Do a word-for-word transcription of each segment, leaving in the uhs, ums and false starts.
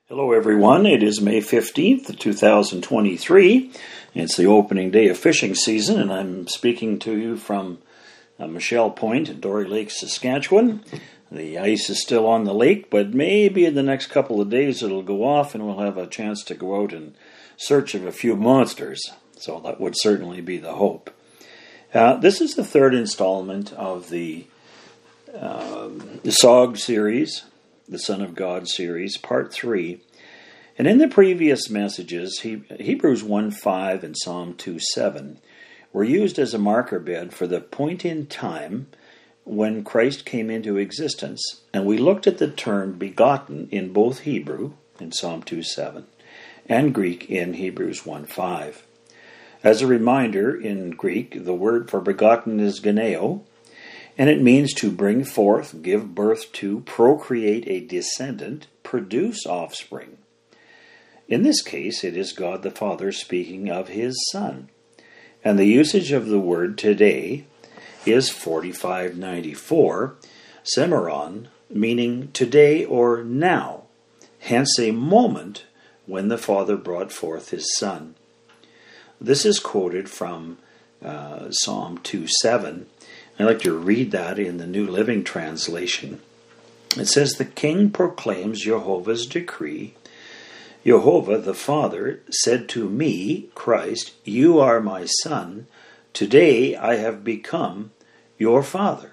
Hello everyone, it is May fifteenth, two thousand twenty-three. It's the opening day of fishing season and I'm speaking to you from uh, Michelle Point at Dory Lake, Saskatchewan. The ice is still on the lake, but maybe in the next couple of days it'll go off and we'll have a chance to go out in search of a few monsters. So that would certainly be the hope. Uh, this is the third installment of the, uh, the S O G series, the Son of God series, part three. And in the previous messages, he, Hebrews one five and Psalm two seven were used as a marker bed for the point in time when Christ came into existence. And we looked at the term begotten in both Hebrew, in Psalm two seven, and Greek in Hebrews one five. As a reminder, in Greek, the word for begotten is geneo, and it means to bring forth, give birth to, procreate a descendant, produce offspring. In this case, it is God the Father speaking of his Son. And the usage of the word today is forty-five ninety-four, semeron, meaning today or now, hence a moment when the Father brought forth his Son. This is quoted from uh, Psalm two seven. I'd like to read that in the New Living Translation. It says, "The king proclaims Jehovah's decree. Jehovah the Father said to me, Christ, you are my Son. Today I have become your Father."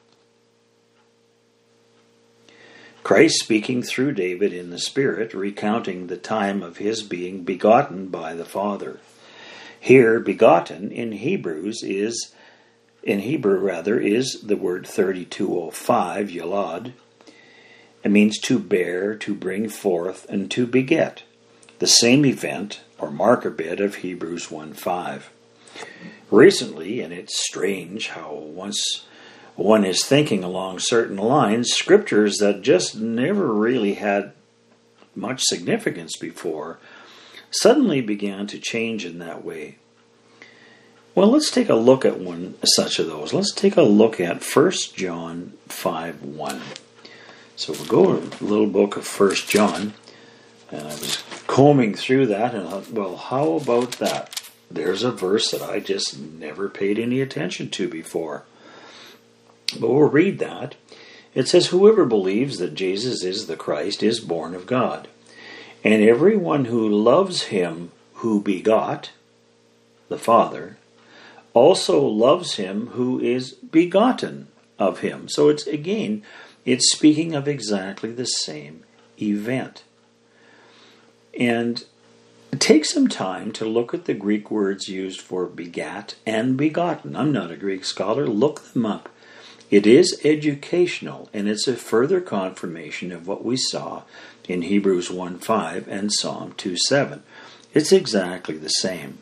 Christ speaking through David in the Spirit, recounting the time of his being begotten by the Father. Here, begotten in Hebrews is In Hebrew, rather, is the word thirty-two oh five, yalad. It means to bear, to bring forth, and to beget. The same event, or marker bit, of Hebrews one five. Recently, and it's strange how once one is thinking along certain lines, scriptures that just never really had much significance before suddenly began to change in that way. Well, let's take a look at one such of those. Let's take a look at First John five one. So we'll go to the little book of First John, and I was combing through that, and I thought, well, how about that? There's a verse that I just never paid any attention to before. But we'll read that. It says, "Whoever believes that Jesus is the Christ is born of God. And everyone who loves him who begot, the Father, also loves him who is begotten of him." So it's, again, it's speaking of exactly the same event. And take some time to look at the Greek words used for begat and begotten. I'm not a Greek scholar. Look them up. It is educational, and it's a further confirmation of what we saw in Hebrews one five and Psalm two seven. It's exactly the same.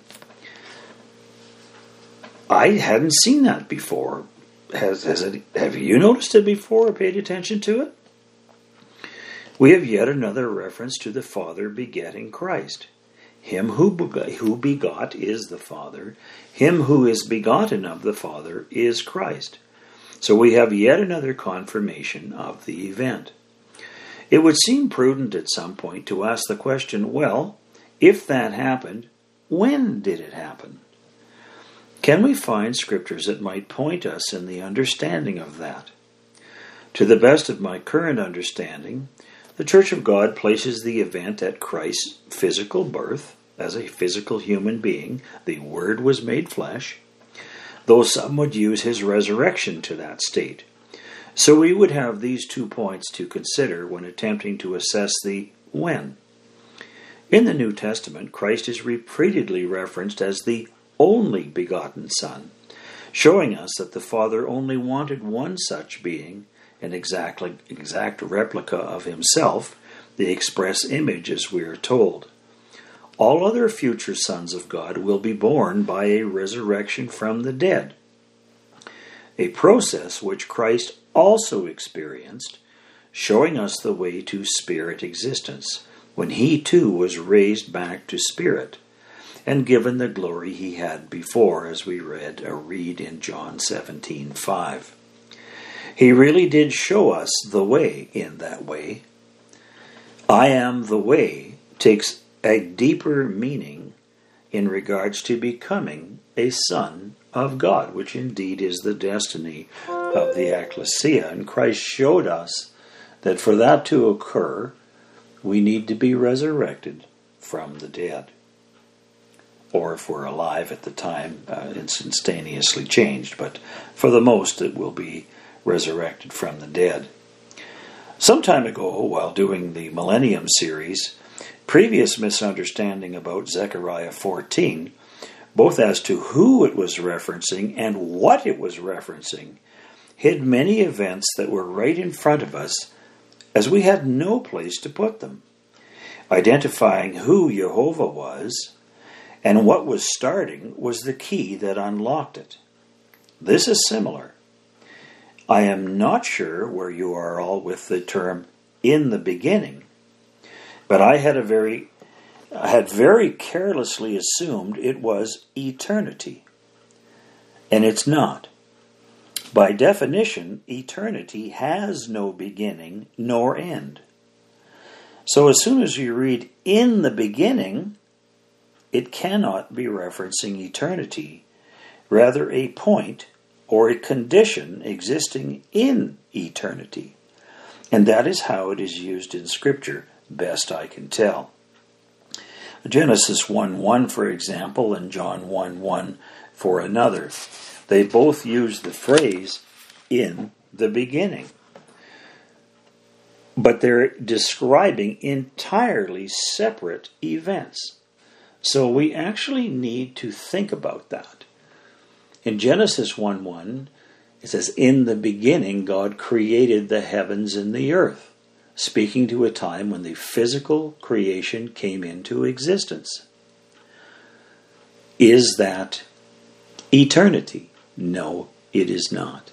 I hadn't seen that before. Has, has it, have you noticed it before or paid attention to it? We have yet another reference to the Father begetting Christ. Him who begot, who begot is the Father. Him who is begotten of the Father is Christ. So we have yet another confirmation of the event. It would seem prudent at some point to ask the question, well, if that happened, when did it happen? Can we find scriptures that might point us in the understanding of that? To the best of my current understanding, the Church of God places the event at Christ's physical birth, as a physical human being. The Word was made flesh, though some would use his resurrection to that state. So we would have these two points to consider when attempting to assess the when. In the New Testament, Christ is repeatedly referenced as the only begotten Son, showing us that the Father only wanted one such being, an exactly, exact replica of himself, the express image, as we are told. All other future sons of God will be born by a resurrection from the dead, a process which Christ also experienced, showing us the way to spirit existence, when he too was raised back to spirit, and given the glory he had before, as we read or read in John seventeen five. He really did show us the way in that way. I am the way takes a deeper meaning in regards to becoming a son of God, which indeed is the destiny of the ecclesia. And Christ showed us that for that to occur, we need to be resurrected from the dead. Or if we're alive at the time, uh, instantaneously changed. But for the most, it will be resurrected from the dead. Some time ago, while doing the Millennium series, previous misunderstanding about Zechariah fourteen, both as to who it was referencing and what it was referencing, hid many events that were right in front of us, as we had no place to put them. Identifying who Jehovah was and what was starting was the key that unlocked it. This is similar. I am not sure where you are all with the term "in the beginning," but I had a very I had very carelessly assumed it was eternity. And it's not. By definition, eternity has no beginning nor end. So as soon as you read "in the beginning," it cannot be referencing eternity, rather a point or a condition existing in eternity. And that is how it is used in Scripture, best I can tell. Genesis one one, for example, and John one one for another. They both use the phrase "in the beginning." But they're describing entirely separate events. So we actually need to think about that. In Genesis one one, it says, "In the beginning God created the heavens and the earth," speaking to a time when the physical creation came into existence. Is that eternity? No, it is not.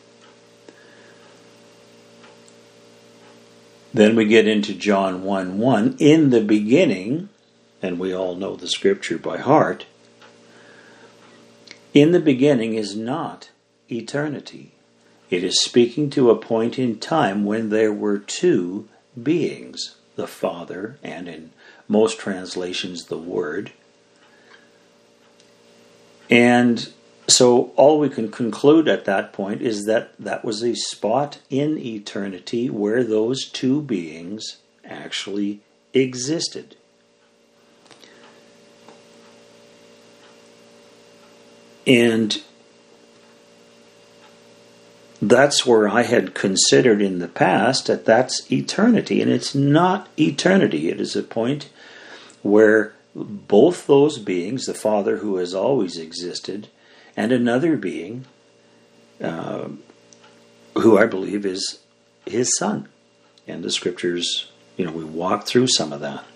Then we get into John one one, "In the beginning," and we all know the scripture by heart, "in the beginning" is not eternity. It is speaking to a point in time when there were two beings, the Father, and in most translations the Word. And so all we can conclude at that point is that that was a spot in eternity where those two beings actually existed. And that's where I had considered in the past that that's eternity, and it's not eternity. It is a point where both those beings, the Father who has always existed, and another being, uh, who I believe is his Son. And the scriptures, you know, we walk through some of that.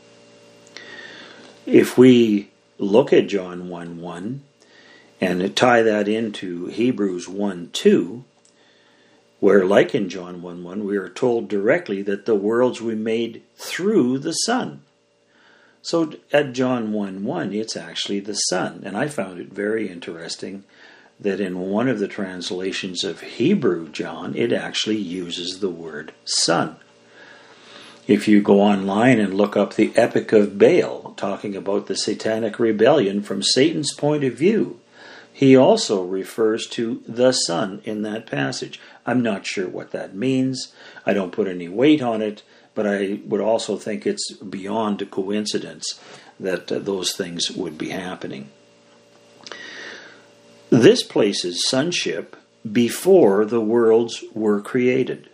If we look at John one one and tie that into Hebrews one two, where, like in John one one, we are told directly that the worlds were made through the Son. So at John one one, it's actually the Son. And I found it very interesting that in one of the translations of Hebrew John, it actually uses the word Son. If you go online and look up the Epic of Baal, talking about the satanic rebellion from Satan's point of view, he also refers to the Son in that passage. I'm not sure what that means. I don't put any weight on it, but I would also think it's beyond a coincidence that uh, those things would be happening. This places sonship before the worlds were created.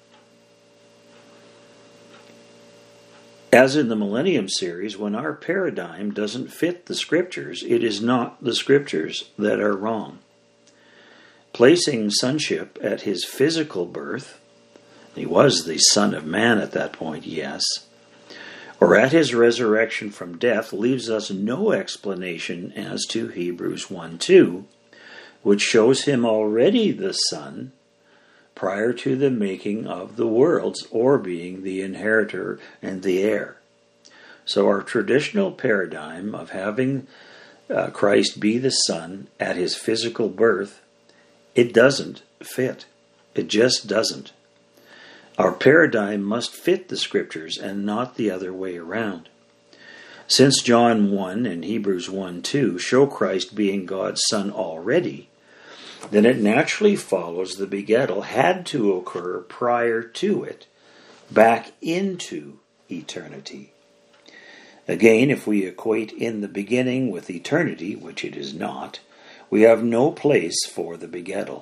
As in the Millennium series, when our paradigm doesn't fit the scriptures, it is not the scriptures that are wrong. Placing sonship at his physical birth, he was the Son of Man at that point, yes, or at his resurrection from death, leaves us no explanation as to Hebrews one two, which shows him already the Son prior to the making of the worlds, or being the inheritor and the heir. So our traditional paradigm of having uh, Christ be the Son at his physical birth, it doesn't fit. It just doesn't. Our paradigm must fit the Scriptures and not the other way around. Since John one and Hebrews one two show Christ being God's Son already, then it naturally follows the begettal had to occur prior to it, back into eternity. Again, if we equate in the beginning with eternity, which it is not, we have no place for the begettal.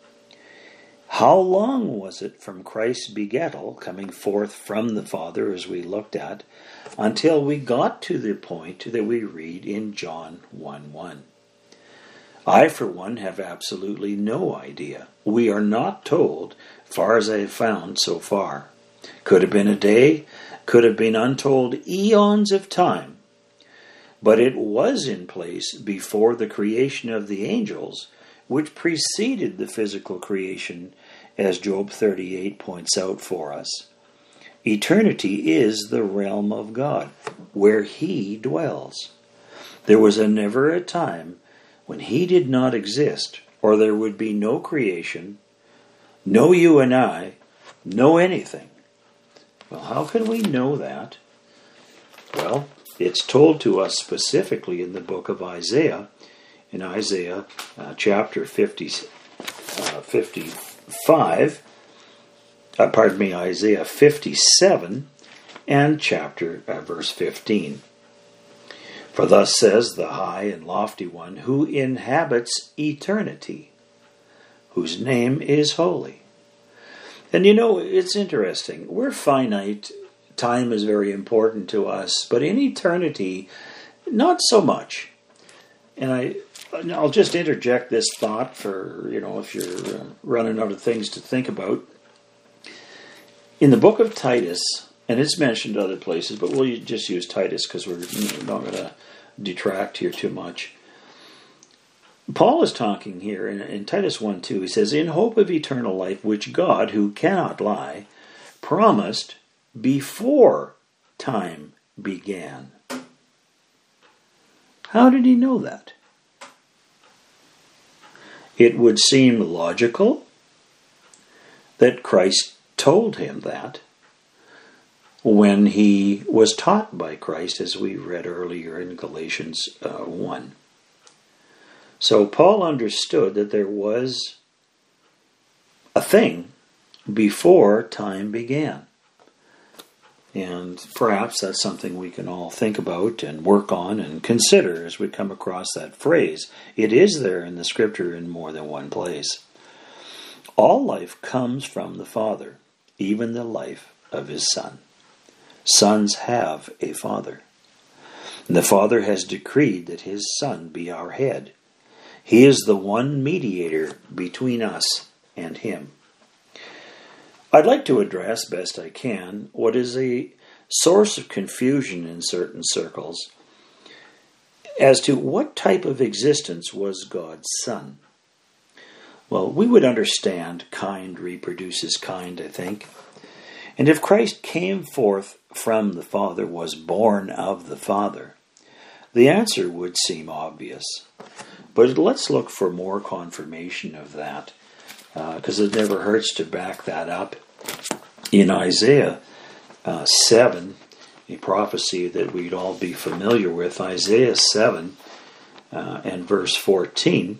How long was it from Christ's begettal, coming forth from the Father as we looked at, until we got to the point that we read in John one one? I, for one, have absolutely no idea. We are not told, far as I have found so far. Could have been a day, could have been untold eons of time. But it was in place before the creation of the angels, which preceded the physical creation, as Job thirty-eight points out for us. Eternity is the realm of God, where He dwells. There was a never a time when He did not exist, or there would be no creation, no you and I, no anything. Well, how can we know that? Well, it's told to us specifically in the book of Isaiah, in Isaiah uh, chapter fifty, uh, fifty-five, uh, pardon me, Isaiah fifty-seven, and chapter uh, verse fifteen. For thus says the high and lofty one, who inhabits eternity, whose name is holy. And you know, it's interesting. We're finite. Time is very important to us, but in eternity, not so much. And I, I'll just interject this thought for, you know, if you're uh, running out of things to think about. In the book of Titus, and it's mentioned other places, but we'll just use Titus because we're not going to detract here too much. Paul is talking here in, in Titus one two. He says, in hope of eternal life, which God, who cannot lie, promised before time began. How did he know that? It would seem logical that Christ told him that when he was taught by Christ, as we read earlier in Galatians uh, one. So Paul understood that there was a thing before time began. And perhaps that's something we can all think about and work on and consider as we come across that phrase. It is there in the Scripture in more than one place. All life comes from the Father, even the life of His Son. Sons have a Father. And the Father has decreed that His Son be our head. He is the one mediator between us and Him. I'd like to address, best I can, what is a source of confusion in certain circles as to what type of existence was God's Son. Well, we would understand kind reproduces kind, I think. And if Christ came forth from the Father, was born of the Father, the answer would seem obvious. But let's look for more confirmation of that, because uh, it never hurts to back that up. In Isaiah uh, seven, a prophecy that we'd all be familiar with, Isaiah seven uh, and verse fourteen,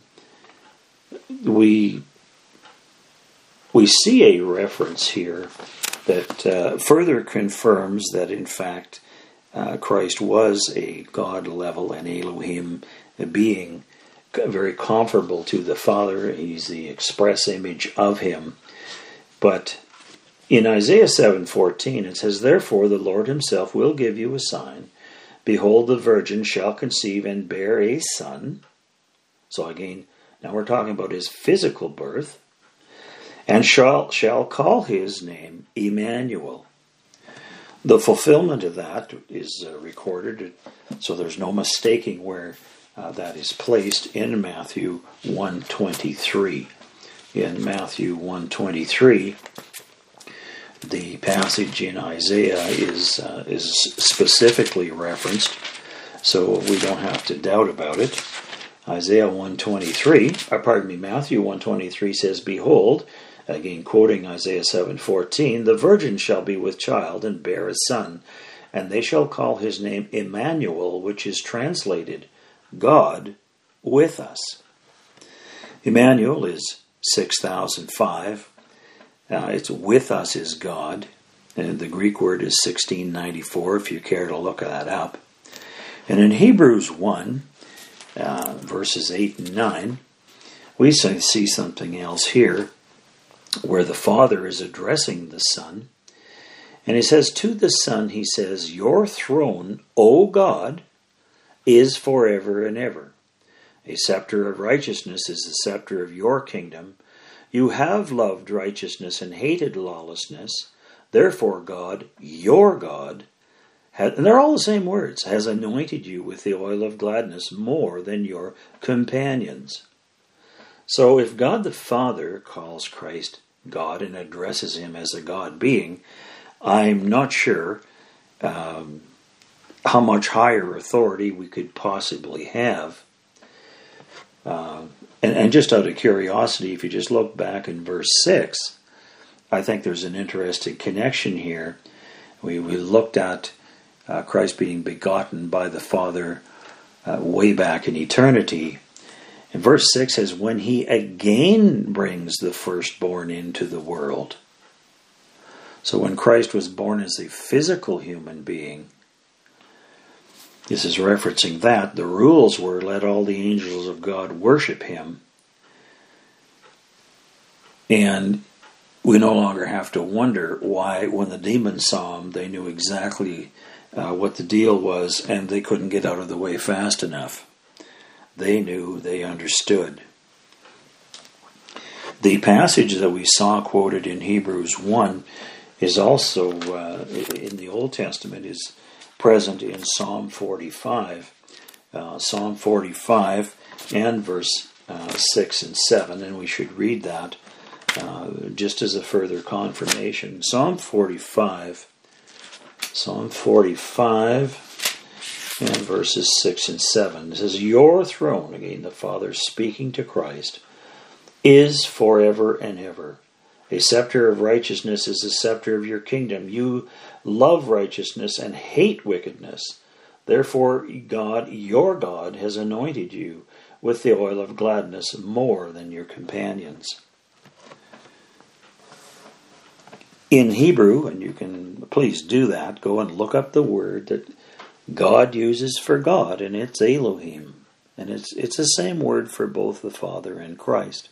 we we see a reference here that uh, further confirms that in fact uh, Christ was a God level, an Elohim being, very comparable to the Father. He's the express image of Him. But in Isaiah seven fourteen it says, therefore the Lord Himself will give you a sign. Behold, the virgin shall conceive and bear a son. So again, now we're talking about His physical birth. And shall, shall call His name Emmanuel. The fulfillment of that is uh, recorded, so there's no mistaking where uh, that is placed in Matthew one twenty-three. In Matthew one twenty-three, the passage in Isaiah is uh, is specifically referenced, so we don't have to doubt about it. Isaiah one twenty-three, or pardon me, Matthew one twenty-three says, behold, Again, quoting Isaiah seven fourteen, the virgin shall be with child and bear a son, and they shall call his name Emmanuel, which is translated God with us. Emmanuel is six thousand five. Uh, it's with us is God. And the Greek word is sixteen ninety-four, if you care to look that up. And in Hebrews one, uh, verses eight and nine, we see something else here, where the Father is addressing the Son. And he says, to the Son, he says, your throne, O God, is forever and ever. A scepter of righteousness is the scepter of your kingdom. You have loved righteousness and hated lawlessness. Therefore God, your God, had, and they're all the same words, has anointed you with the oil of gladness more than your companions. So if God the Father calls Christ God and addresses him as a God being, I'm not sure um, how much higher authority we could possibly have. Uh, and, and just out of curiosity, if you just look back in verse six, I think there's an interesting connection here. We, we looked at uh, Christ being begotten by the Father uh, way back in eternity. And verse six says, when he again brings the firstborn into the world. So when Christ was born as a physical human being, this is referencing that, the rules were, let all the angels of God worship him. And we no longer have to wonder why, when the demons saw him, they knew exactly uh, what the deal was, and they couldn't get out of the way fast enough. They knew, they understood. The passage that we saw quoted in Hebrews one is also, uh, in the Old Testament, is present in Psalm forty-five. Uh, Psalm forty-five and verse uh, six and seven, and we should read that uh, just as a further confirmation. Psalm forty-five, Psalm forty-five and verses six and seven. It says, your throne, again the Father speaking to Christ, is forever and ever. A scepter of righteousness is the scepter of your kingdom. You love righteousness and hate wickedness. Therefore God, your God, has anointed you with the oil of gladness more than your companions. In Hebrew, and you can please do that, go and look up the word that God uses for God, and it's Elohim. And it's it's the same word for both the Father and Christ.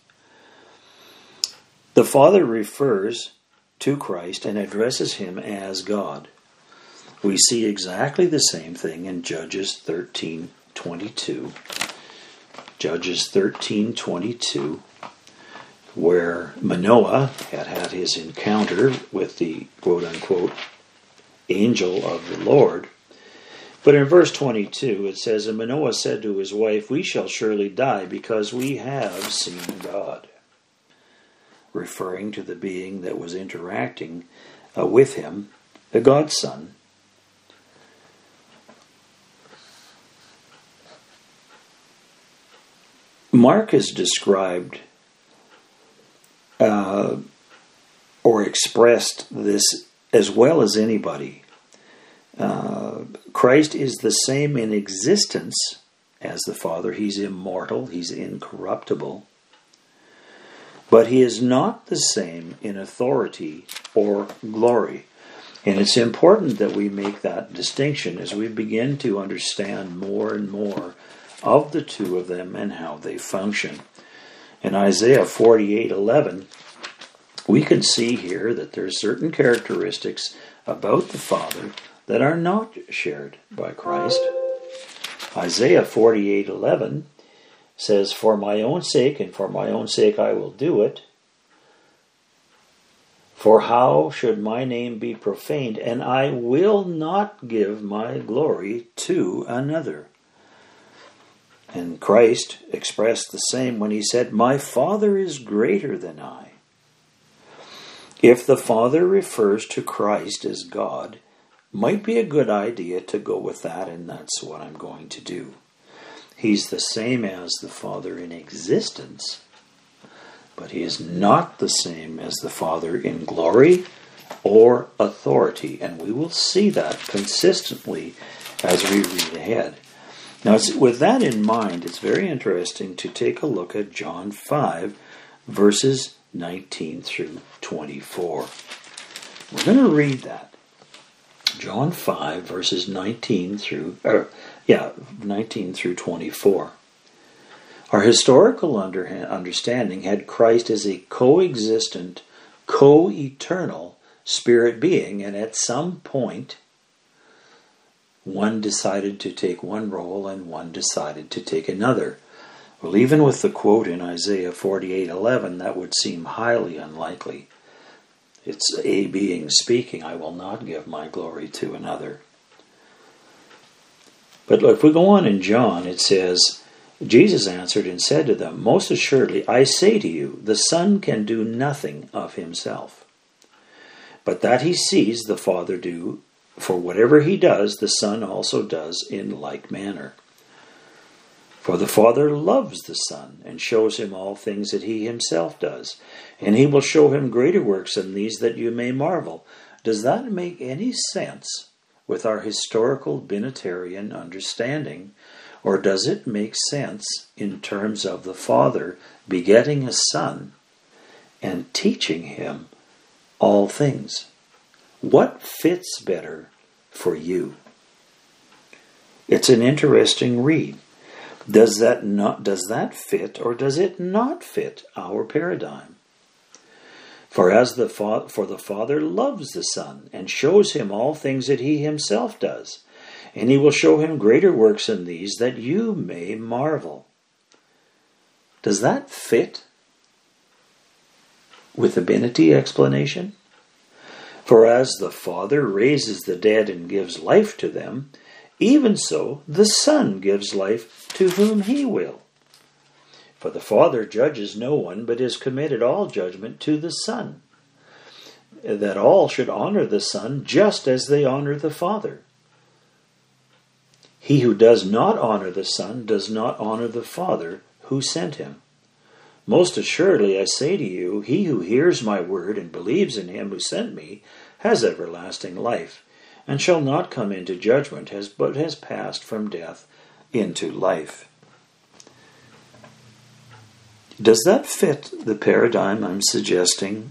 The Father refers to Christ and addresses him as God. We see exactly the same thing in Judges thirteen twenty-two. Judges thirteen twenty-two, where Manoah had had his encounter with the quote-unquote angel of the Lord. But in verse twenty-two it says, and Manoah said to his wife, we shall surely die because we have seen God. Referring to the being that was interacting uh, with him, the God's Son. Mark has described uh, or expressed this as well as anybody. Uh, Christ is the same in existence as the Father. He's immortal. He's incorruptible. But he is not the same in authority or glory. And it's important that we make that distinction as we begin to understand more and more of the two of them and how they function. In Isaiah forty-eight eleven, we can see here that there are certain characteristics about the Father that are not shared by Christ. Isaiah forty-eight eleven says, for my own sake, and for my own sake I will do it. For how should my name be profaned? And I will not give my glory to another. And Christ expressed the same when he said, my Father is greater than I. If the Father refers to Christ as God, might be a good idea to go with that, and that's what I'm going to do. He's the same as the Father in existence, but he is not the same as the Father in glory or authority. And we will see that consistently as we read ahead. Now, it's, with that in mind, it's very interesting to take a look at John five, verses nineteen through twenty-four. We're going to read that. John five, verses nineteen through, er, yeah, nineteen through twenty-four. Our historical under, understanding had Christ as a co-existent, co-eternal spirit being, and at some point, one decided to take one role and one decided to take another. Well, even with the quote in Isaiah forty-eight eleven, that would seem highly unlikely. It's a being speaking, I will not give my glory to another. But if we go on in John, it says, Jesus answered and said to them, Most assuredly, I say to you, the Son can do nothing of himself, but that he sees the Father do. For whatever he does, the Son also does in like manner. For the Father loves the Son, and shows him all things that he himself does. And he will show him greater works than these, that you may marvel. Does that make any sense with our historical binitarian understanding? Or does it make sense in terms of the Father begetting a Son and teaching him all things? What fits better for you? It's an interesting read. Does that not does that fit, or does it not fit our paradigm? For as the fa- for the Father loves the Son and shows him all things that he himself does, and he will show him greater works than these, that you may marvel. Does that fit with the Binity explanation? For as the Father raises the dead and gives life to them, even so the Son gives life to whom he will. For the Father judges no one, but has committed all judgment to the Son, that all should honor the Son just as they honor the Father. He who does not honor the Son does not honor the Father who sent him. Most assuredly I say to you, he who hears my word and believes in him who sent me has everlasting life, and shall not come into judgment, has, but has passed from death into life. Does that fit the paradigm I'm suggesting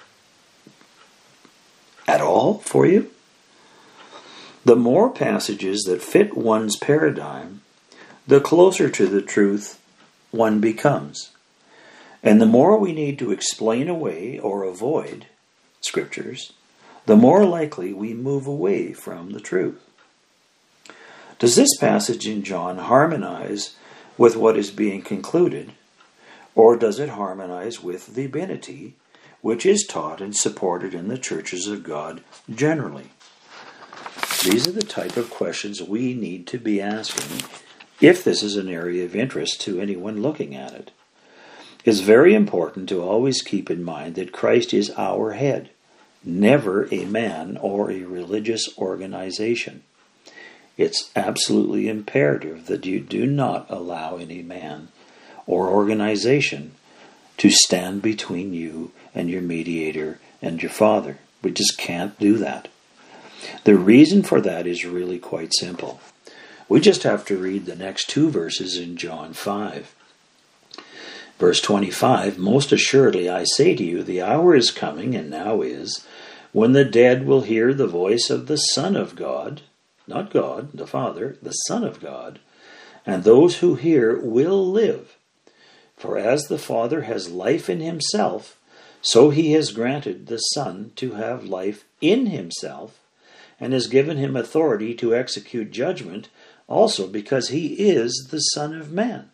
at all for you? The more passages that fit one's paradigm, the closer to the truth one becomes. And the more we need to explain away or avoid scriptures, the more likely we move away from the truth. Does this passage in John harmonize with what is being concluded, or does it harmonize with the Binity, which is taught and supported in the churches of God generally? These are the type of questions we need to be asking if this is an area of interest to anyone looking at it. It's very important to always keep in mind that Christ is our head, never a man or a religious organization. It's absolutely imperative that you do not allow any man or organization to stand between you and your mediator and your Father. We just can't do that. The reason for that is really quite simple. We just have to read the next two verses in John five. Verse twenty-five, Most assuredly I say to you, the hour is coming, and now is, when the dead will hear the voice of the Son of God, not God, the Father, the Son of God, and those who hear will live. For as the Father has life in himself, so he has granted the Son to have life in himself, and has given him authority to execute judgment, also because he is the Son of Man.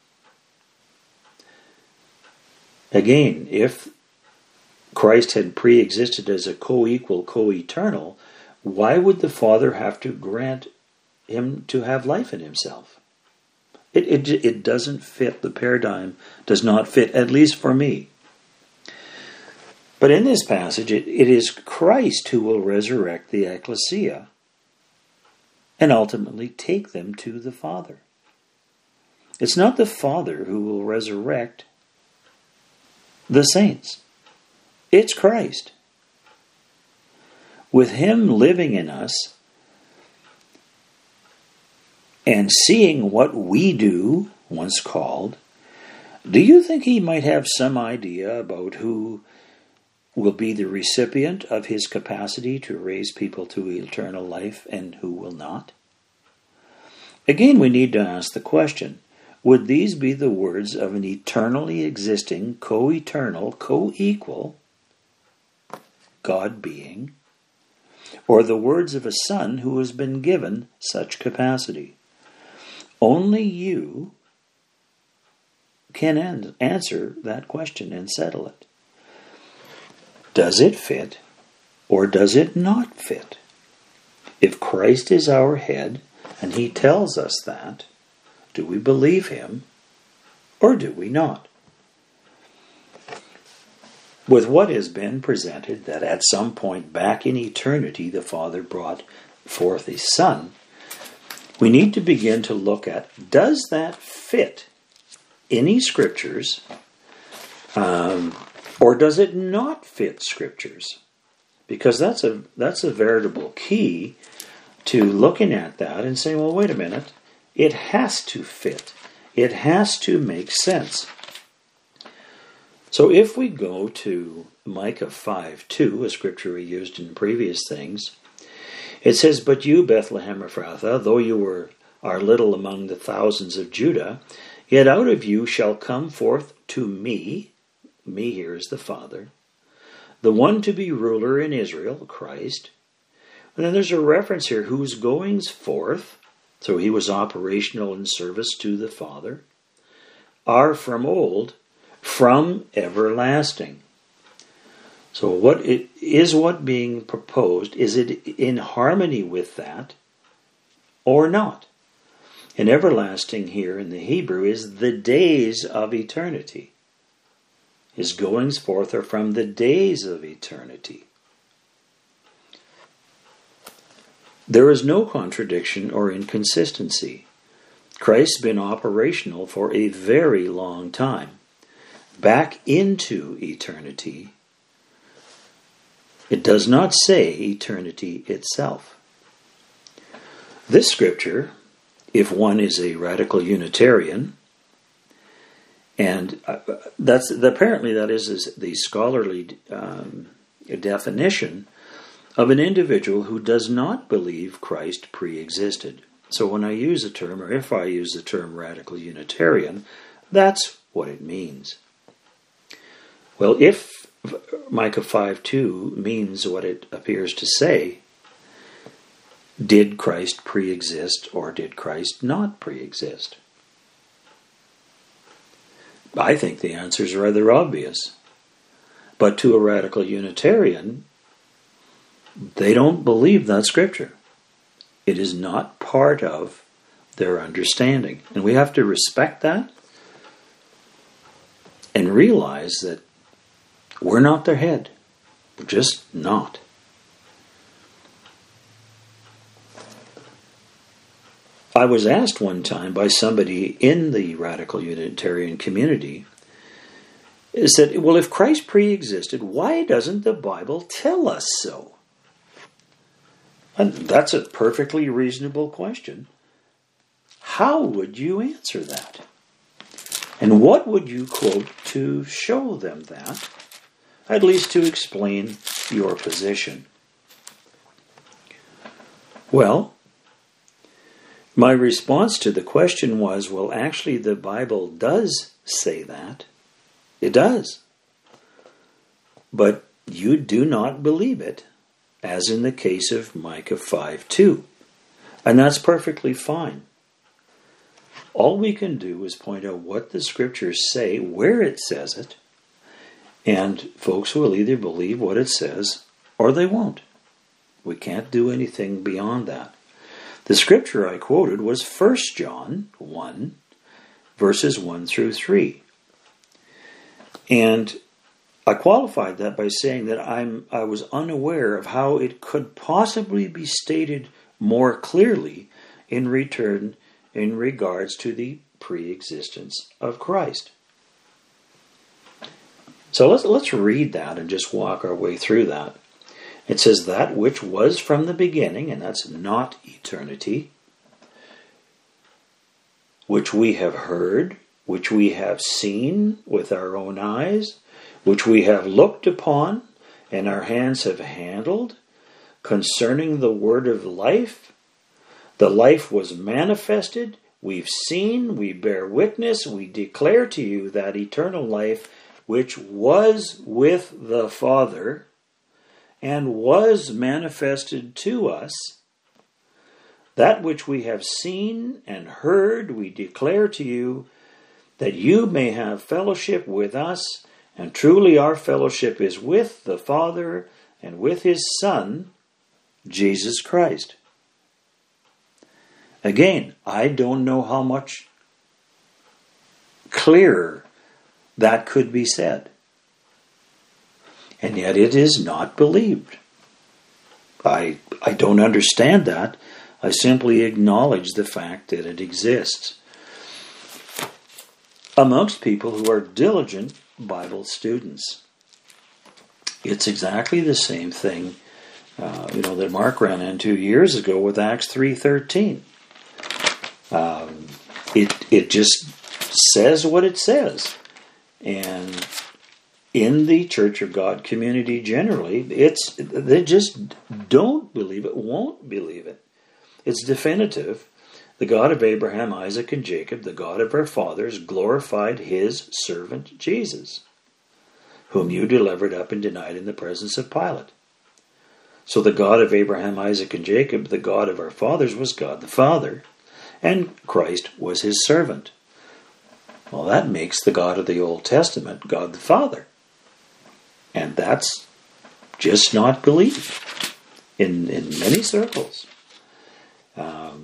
Again, if Christ had pre-existed as a co-equal, co-eternal, why would the Father have to grant him to have life in himself? It, it, it doesn't fit. The paradigm does not fit, at least for me. But in this passage, it, it is Christ who will resurrect the ecclesia and ultimately take them to the Father. It's not the Father who will resurrect the saints. It's Christ. With Him living in us and seeing what we do, once called, do you think He might have some idea about who will be the recipient of His capacity to raise people to eternal life and who will not? Again, we need to ask the question, would these be the words of an eternally existing, co-eternal, co-equal God being, or the words of a Son who has been given such capacity? Only you can an- answer that question and settle it. Does it fit, or does it not fit? If Christ is our head, and He tells us that, do we believe Him, or do we not? With what has been presented, that at some point back in eternity the Father brought forth His Son, we need to begin to look at, does that fit any Scriptures, um, or does it not fit Scriptures? Because that's a that's a veritable key to looking at that and saying, well, wait a minute, it has to fit. It has to make sense. So if we go to Micah five two, a scripture we used in previous things, it says, "But you, Bethlehem Ephrathah, though you were are little among the thousands of Judah, yet out of you shall come forth to me," me here is the Father, "the one to be ruler in Israel," Christ. And then there's a reference here, whose goings forth, so He was operational in service to the Father, "are from old, from everlasting." So what it, is what being proposed, is it in harmony with that or not? And everlasting here in the Hebrew is the days of eternity. His goings forth are from the days of eternity. There is no contradiction or inconsistency. Christ's been operational for a very long time, back into eternity. It does not say eternity itself. This scripture, if one is a radical Unitarian, and that's apparently that is, is the scholarly um, definition of an individual who does not believe Christ pre-existed. So when I use the term, or if I use the term radical Unitarian, that's what it means. Well, if Micah five two means what it appears to say, did Christ pre-exist or did Christ not pre-exist? I think the answer is rather obvious. But to a radical Unitarian, they don't believe that scripture. It is not part of their understanding. And we have to respect that and realize that we're not their head. We're just not. I was asked one time by somebody in the radical Unitarian community, is that, well, if Christ pre-existed, why doesn't the Bible tell us so? And that's a perfectly reasonable question. How would you answer that? And what would you quote to show them that? At least to explain your position. Well, my response to the question was, well, actually the Bible does say that. It does. But you do not believe it, as in the case of Micah five two. And that's perfectly fine. All we can do is point out what the scriptures say, where it says it, and folks will either believe what it says or they won't. We can't do anything beyond that. The scripture I quoted was First John one, verses one through three. And I qualified that by saying that I'm I was unaware of how it could possibly be stated more clearly in return in regards to the pre-existence of Christ. So let's, let's read that and just walk our way through that. It says, that which was from the beginning, and that's not eternity, which we have heard, which we have seen with our own eyes, which we have looked upon, and our hands have handled, concerning the word of life. The life was manifested, we've seen, we bear witness, we declare to you that eternal life which was with the Father and was manifested to us. That which we have seen and heard we declare to you, that you may have fellowship with us, and truly our fellowship is with the Father and with His Son, Jesus Christ. Again, I don't know how much clearer that could be said. And yet it is not believed. I, I don't understand that. I simply acknowledge the fact that it exists amongst people who are diligent Bible students. It's exactly the same thing, uh, you know, that Mark ran into years ago with Acts three thirteen. Um, it it just says what it says, and in the Church of God community generally, it's they just don't believe it, won't believe it. It's definitive. The God of Abraham, Isaac, and Jacob, the God of our fathers, glorified His servant Jesus, whom you delivered up and denied in the presence of Pilate. So the God of Abraham, Isaac, and Jacob, the God of our fathers, was God the Father, and Christ was His servant. Well, that makes the God of the Old Testament God the Father. And that's just not believed in, in many circles. Um,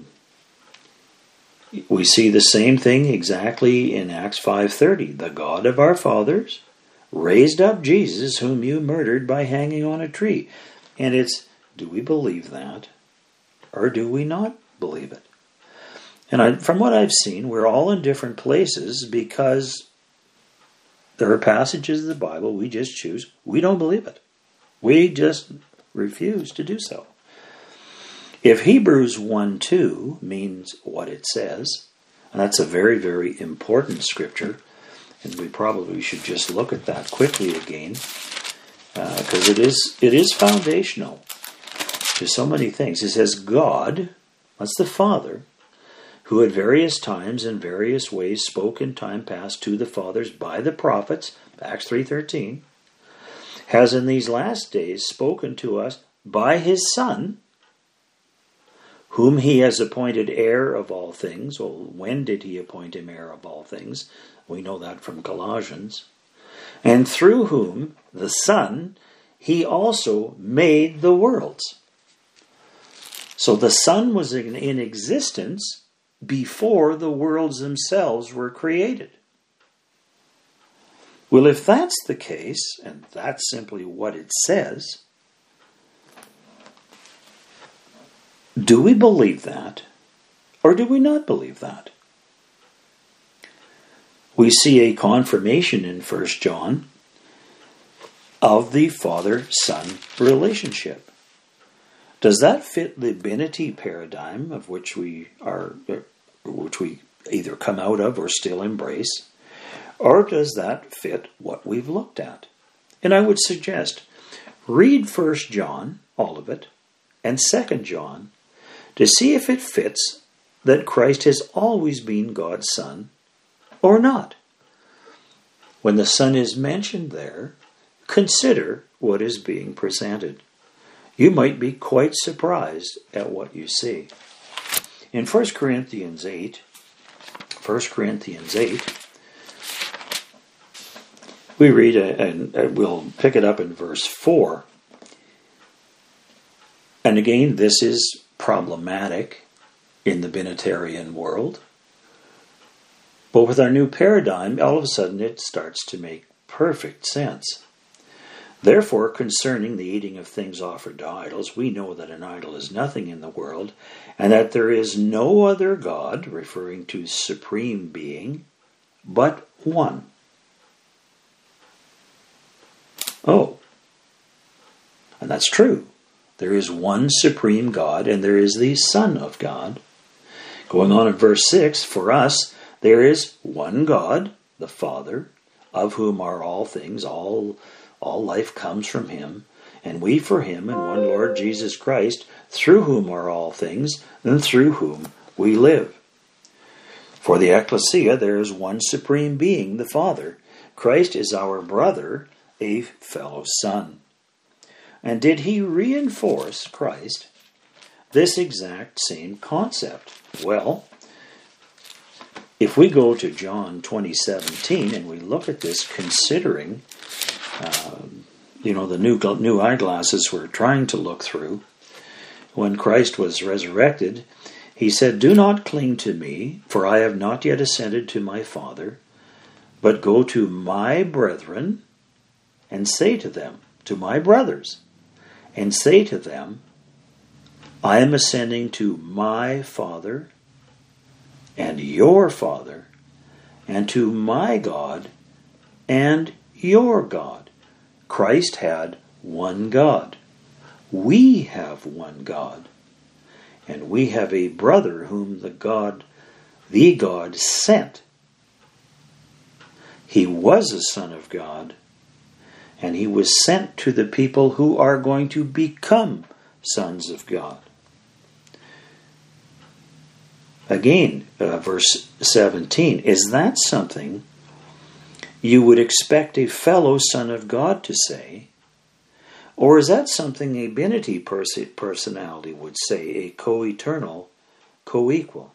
we see the same thing exactly in Acts five thirty. The God of our fathers raised up Jesus, whom you murdered by hanging on a tree. And it's, do we believe that? Or do we not believe it? And I, from what I've seen, we're all in different places because there are passages of the Bible we just choose. We don't believe it. We just refuse to do so. If Hebrews one two means what it says, and that's a very, very important scripture, and we probably should just look at that quickly again, because uh, it is it is foundational to so many things. It says, God, that's the Father, who at various times and various ways spoke in time past to the fathers by the prophets, Acts three thirteen, has in these last days spoken to us by His Son, whom He has appointed heir of all things. Well, when did He appoint Him heir of all things? We know that from Colossians. And through whom, the Son, He also made the worlds. So the Son was in, in existence before the worlds themselves were created. Well, if that's the case, and that's simply what it says, do we believe that, or do we not believe that? We see a confirmation in First John of the Father-Son relationship. Does that fit the Binity paradigm of which we are, which we either come out of or still embrace, or does that fit what we've looked at? And I would suggest read First John, all of it, and Second John, to see if it fits that Christ has always been God's Son or not. When the Son is mentioned there, consider what is being presented. You might be quite surprised at what you see. In First Corinthians eight, First Corinthians eight, we read, and we'll pick it up in verse four. And again, this is problematic in the Binitarian world. But with our new paradigm, all of a sudden it starts to make perfect sense. Therefore, concerning the eating of things offered to idols, we know that an idol is nothing in the world, and that there is no other God, referring to Supreme Being, but one. Oh, and that's true. There is one supreme God, and there is the Son of God. Going on in verse six, for us, there is one God, the Father, of whom are all things, all, all life comes from him, and we for him, and one Lord Jesus Christ, through whom are all things, and through whom we live. For the ecclesia, there is one supreme being, the Father. Christ is our brother, a fellow son. And did he reinforce, Christ, this exact same concept? Well, if we go to John twenty seventeen and we look at this, considering, uh, you know, the new new eyeglasses we're trying to look through, when Christ was resurrected, he said, "Do not cling to me, for I have not yet ascended to my Father, but go to my brethren and say to them," to my brothers, and say to them, "I am ascending to my Father and your Father, and to my God and your God." Christ had one God. We have one God. And we have a brother whom the God, the God sent. He was a son of God, and he was sent to the people who are going to become sons of God. Again, uh, verse seventeen, is that something you would expect a fellow son of God to say? Or is that something a divinity pers- personality would say, a co-eternal, co-equal?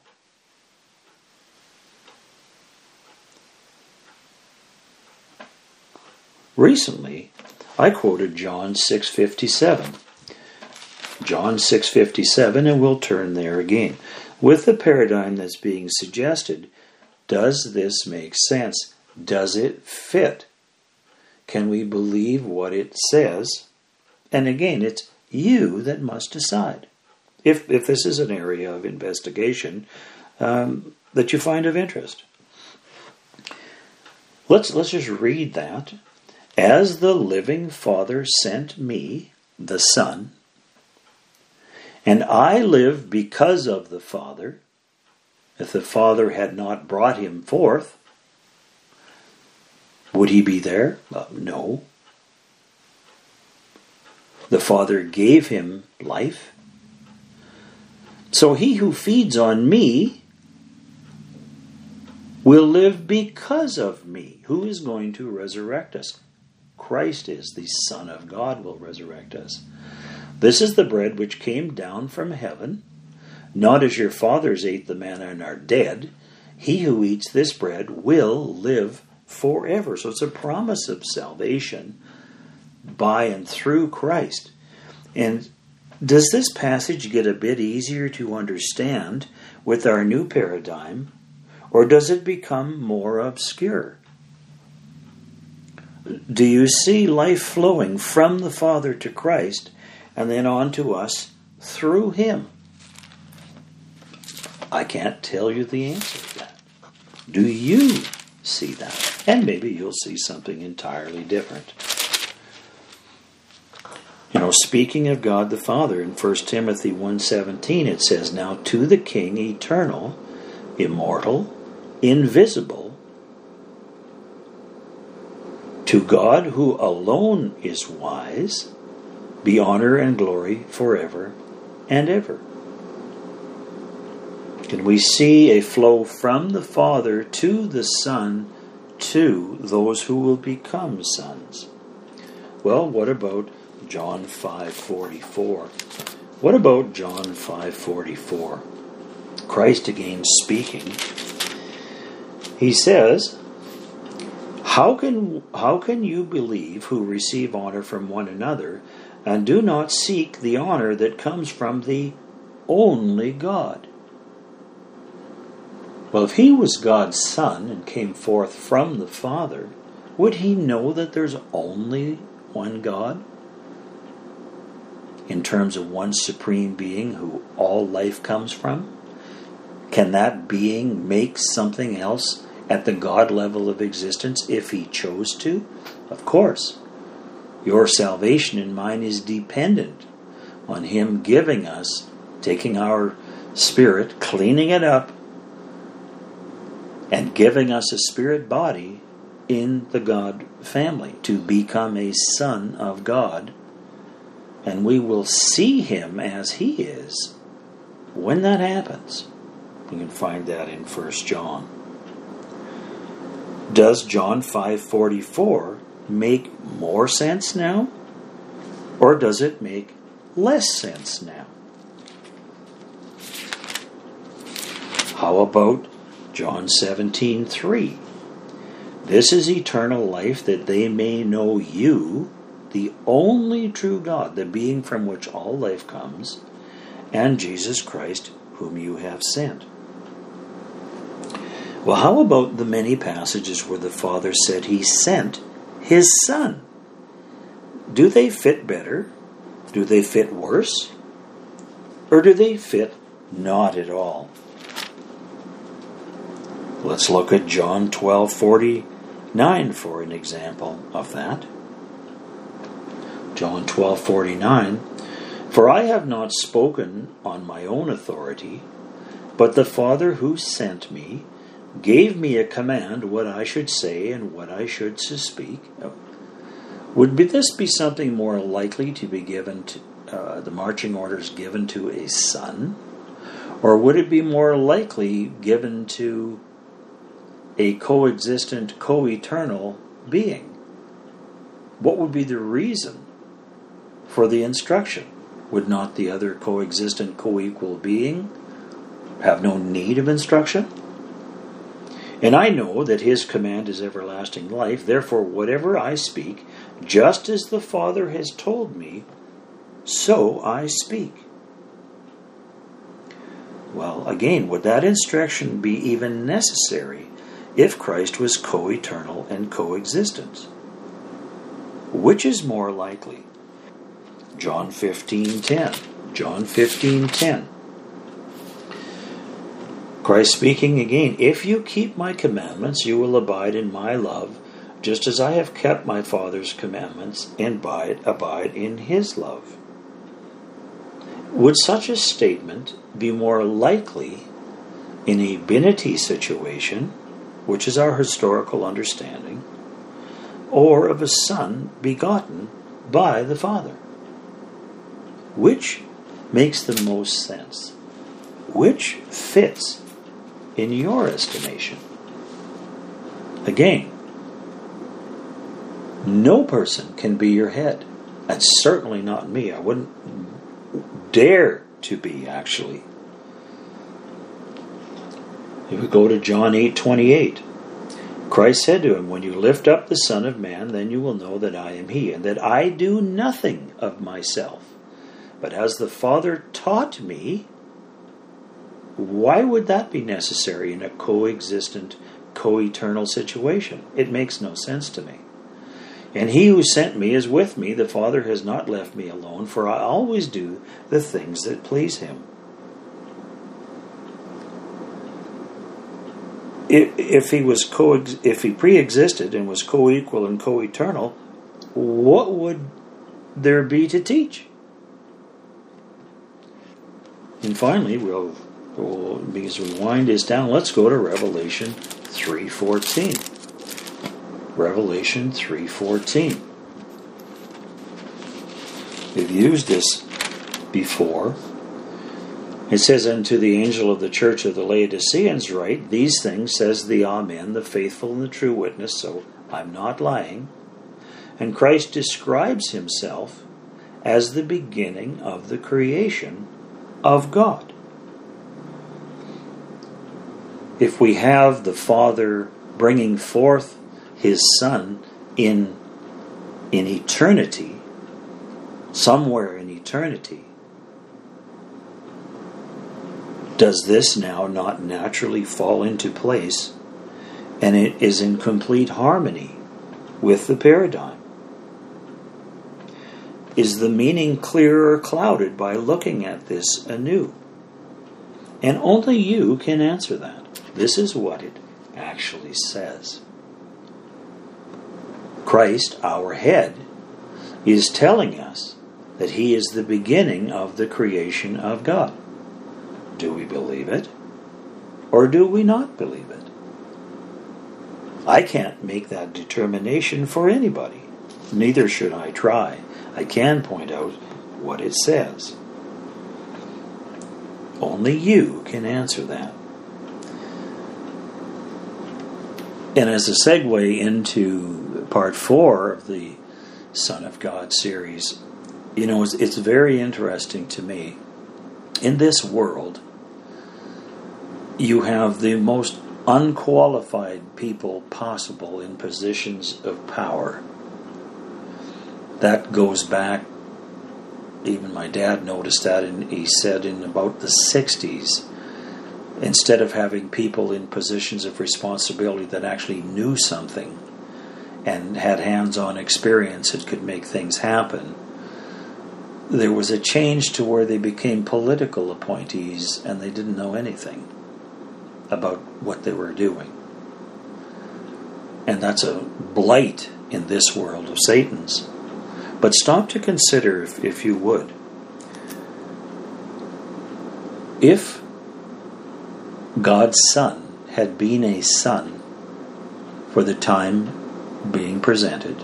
Recently, I quoted John six fifty-seven. John six fifty-seven, and we'll turn there again. With the paradigm that's being suggested, does this make sense? Does it fit? Can we believe what it says? And again, it's you that must decide. If if this is an area of investigation um, that you find of interest. Let's let's just read that. As the living Father sent me, the Son, and I live because of the Father. If the Father had not brought him forth, would he be there? Uh, no. The Father gave him life. So he who feeds on me will live because of me. Who is going to resurrect us? Christ is, the Son of God, will resurrect us. This is the bread which came down from heaven, not as your fathers ate the manna and are dead. He who eats this bread will live forever. So it's a promise of salvation by and through Christ. And does this passage get a bit easier to understand with our new paradigm, or does it become more obscure? Do you see life flowing from the Father to Christ and then on to us through him? I can't tell you the answer to that. Do you see that? And maybe you'll see something entirely different. You know, speaking of God the Father, in First Timothy one seventeen, it says, "Now to the King, eternal, immortal, invisible, to God who alone is wise, be honor and glory forever and ever." Can we see a flow from the Father to the Son to those who will become sons? Well, what about John five forty-four? What about John five forty-four? Christ again speaking. He says, How can, how can you believe who receive honor from one another and do not seek the honor that comes from the only God? Well, if he was God's Son and came forth from the Father, would he know that there's only one God? In terms of one supreme being who all life comes from? Can that being make something else at the God level of existence if he chose to? Of course. Your salvation and mine is dependent on Him giving us, taking our spirit, cleaning it up, and giving us a spirit body in the God family to become a son of God. And we will see Him as He is when that happens. You can find that in First John. Does John five forty-four make more sense now? Or does it make less sense now? How about John seventeen three? This is eternal life, that they may know you, the only true God, the being from which all life comes, and Jesus Christ, whom you have sent. Well, how about the many passages where the Father said He sent His Son? Do they fit better? Do they fit worse? Or do they fit not at all? Let's look at John twelve forty-nine for an example of that. John twelve forty-nine, for I have not spoken on my own authority, but the Father who sent me gave me a command what I should say and what I should speak. Would be this be something more likely to be given to uh, the marching orders given to a son? Or would it be more likely given to a coexistent, co-eternal being? What would be the reason for the instruction? Would not the other coexistent, co-equal being have no need of instruction? And I know that His command is everlasting life, therefore whatever I speak, just as the Father has told me, so I speak. Well, again, would that instruction be even necessary if Christ was co-eternal and coexistent? Which is more likely? John fifteen ten. John fifteen ten. Christ speaking again, if you keep my commandments, you will abide in my love, just as I have kept my Father's commandments and abide, abide in His love. Would such a statement be more likely in a binity situation, which is our historical understanding, or of a son begotten by the Father? Which makes the most sense? Which fits in your estimation? Again, no person can be your head. And certainly not me. I wouldn't dare to be, actually. If we go to John eight twenty-eight, Christ said to him, when you lift up the Son of Man, then you will know that I am He, and that I do nothing of myself, but as the Father taught me. Why would that be necessary in a coexistent, co-eternal situation? It makes no sense to me. And He who sent me is with me. The Father has not left me alone, for I always do the things that please Him. If, if He was co, if He pre-existed and was co-equal and co-eternal, what would there be to teach? And finally, we'll. Well, because we wind this down, let's go to Revelation three fourteen. Revelation three fourteen. We've used this before. It says, unto the angel of the church of the Laodiceans write, these things says the Amen, the faithful and the true witness, so I'm not lying. And Christ describes Himself as the beginning of the creation of God. If we have the Father bringing forth His Son in, in eternity, somewhere in eternity, does this now not naturally fall into place, and it is in complete harmony with the paradigm? Is the meaning clear or clouded by looking at this anew? And only you can answer that. This is what it actually says. Christ, our head, is telling us that he is the beginning of the creation of God. Do we believe it? Or do we not believe it? I can't make that determination for anybody. Neither should I try. I can point out what it says. Only you can answer that. And as a segue into part four of the Son of God series, you know, it's, it's very interesting to me. In this world, you have the most unqualified people possible in positions of power. That goes back, even my dad noticed that, and he said in about the sixties, instead of having people in positions of responsibility that actually knew something and had hands-on experience that could make things happen, there was a change to where they became political appointees and they didn't know anything about what they were doing. And that's a blight in this world of Satan's. But stop to consider, if, if you would, if God's Son had been a son for the time being presented,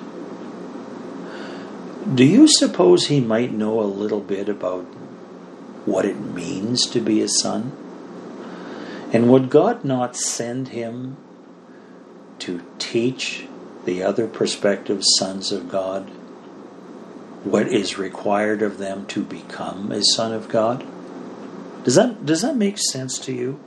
do you suppose he might know a little bit about what it means to be a son? And would God not send him to teach the other prospective sons of God what is required of them to become a son of God? Does that, does that make sense to you?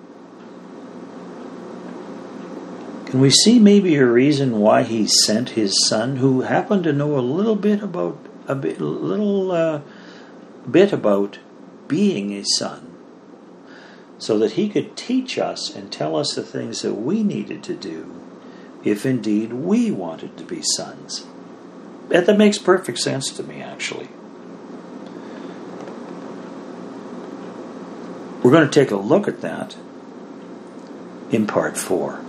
Can we see maybe a reason why he sent his son, who happened to know a little bit about a bit, little uh, bit about being a son, so that he could teach us and tell us the things that we needed to do, if indeed we wanted to be sons? That, that makes perfect sense to me, actually. We're going to take a look at that in part four.